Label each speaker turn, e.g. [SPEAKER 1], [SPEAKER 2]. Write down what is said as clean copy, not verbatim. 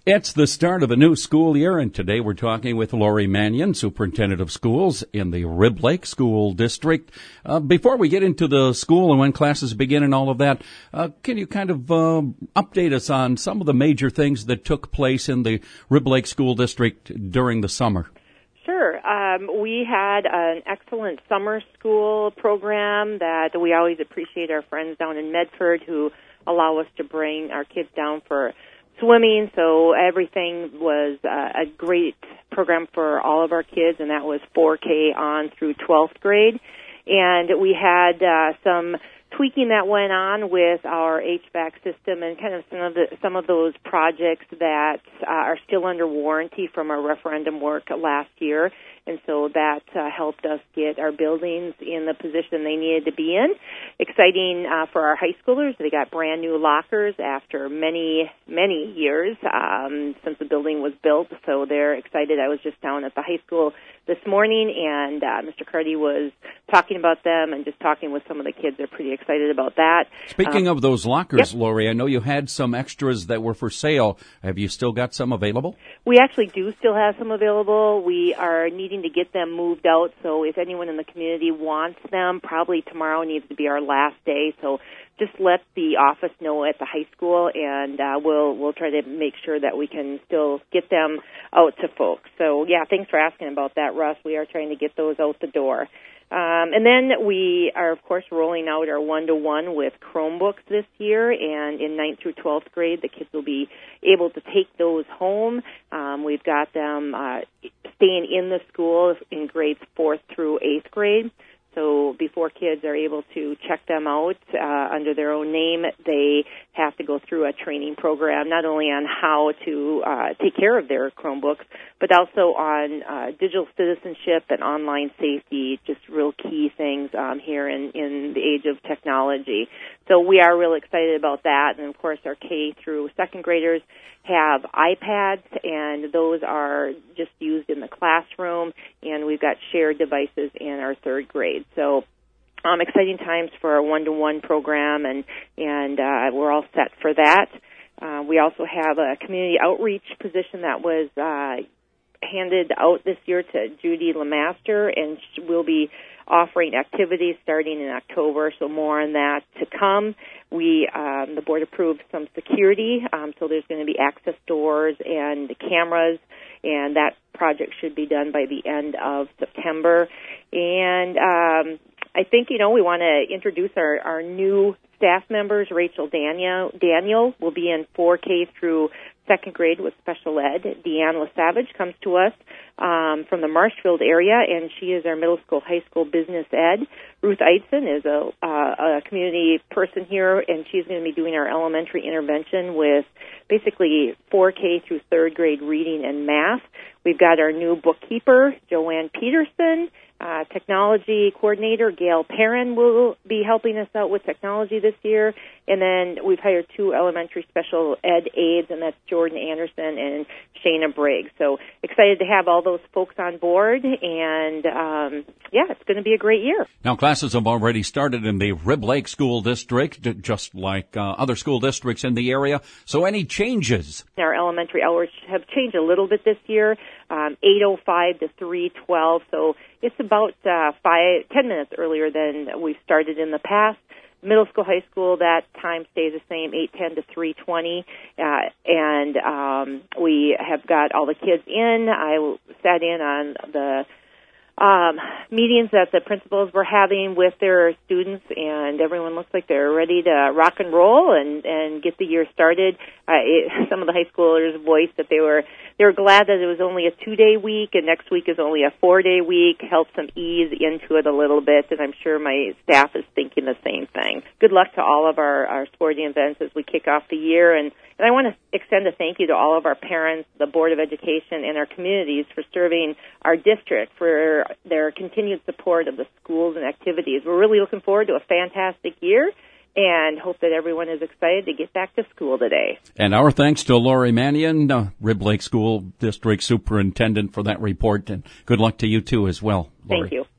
[SPEAKER 1] It's the start of a new school year, and today we're talking with Lori Mannion, Superintendent of Schools in the Rib Lake School District. Before we get into the school and when classes begin and all of that, can you kind of update us on some of the major things that took place in the Rib Lake School District during the summer?
[SPEAKER 2] Sure. We had an excellent summer school program that we always appreciate our friends down in Medford who allow us to bring our kids down for swimming, so everything was a great program for all of our kids, and that was 4K on through 12th grade. And we had some tweaking that went on with our HVAC system and kind of some of those projects that are still under warranty from our referendum work last year. And so that helped us get our buildings in the position they needed to be in. Exciting for our high schoolers. They got brand new lockers after many, many years since the building was built. So they're excited. I was just down at the high school this morning, and Mr. Carty was talking about them and just talking with some of the kids. They're pretty excited about that.
[SPEAKER 1] Speaking of those lockers,
[SPEAKER 2] yep.
[SPEAKER 1] Lori, I know you had some extras that were for sale. Have you still got some available?
[SPEAKER 2] We actually do still have some available. We are needing to get them moved out, so if anyone in the community wants them, probably tomorrow needs to be our last day. So just let the office know at the high school, and we'll try to make sure that we can still get them out to folks. So, yeah, thanks for asking about that, Russ. We are trying to get those out the door. And then we are, of course, rolling out our one-to-one with Chromebooks this year, and in 9th through 12th grade, the kids will be able to take those home. We've got them staying in the school in grades 4th through 8th grade. So before kids are able to check them out under their own name, they have to go through a training program, not only on how to take care of their Chromebooks, but also on digital citizenship and online safety, just real key things here in the age of technology. So we are real excited about that. And, of course, our K through second graders have iPads, and those are just used in the classroom, and we've got shared devices in our third grade. So exciting times for our one-to-one program, and we're all set for that. We also have a community outreach position that was handed out this year to Judy Lemaster, and we'll be offering activities starting in October, so more on that to come. The board approved some security, so there's going to be access doors and cameras, and that project should be done by the end of September. And I think, we want to introduce our new staff members. Rachel Daniel will be in 4K through second grade with special ed. Deanne LaSavage comes to us from the Marshfield area, and she is our middle school, high school business ed. Ruth Eitzen is a community person here, and she's going to be doing our elementary intervention with basically 4K through third grade reading and math. We've got our new bookkeeper, Joanne Peterson. Technology coordinator, Gail Perrin, will be helping us out with technology this year. And then we've hired 2 elementary special ed aides, and that's Jordan Anderson and Shayna Briggs. So excited to have all those folks on board, and it's going to be a great year.
[SPEAKER 1] Now, classes have already started in the Rib Lake School District, just like other school districts in the area. So any changes?
[SPEAKER 2] Our elementary hours have changed a little bit this year, 8:05 to 3:12, so it's about 10 minutes earlier than we've started in the past. Middle school, high school, that time stays the same, 8:10 to 3:20, and we have got all the kids in. I sat in on the meetings that the principals were having with their students, and everyone looks like they're ready to rock and roll and get the year started. Some of the high schoolers voiced that they were glad that it was only a 2-day week, and next week is only a 4-day week. Helps them ease into it a little bit, and I'm sure my staff is thinking the same thing. Good luck to all of our sporting events as we kick off the year, and I want to extend a thank you to all of our parents, the Board of Education, and our communities for serving our district, for their continued support of the schools and activities. We're really looking forward to a fantastic year and hope that everyone is excited to get back to school today.
[SPEAKER 1] And our thanks to Lori Mannion, Rib Lake School District Superintendent, for that report, and good luck to you too as well, Lori.
[SPEAKER 2] Thank you.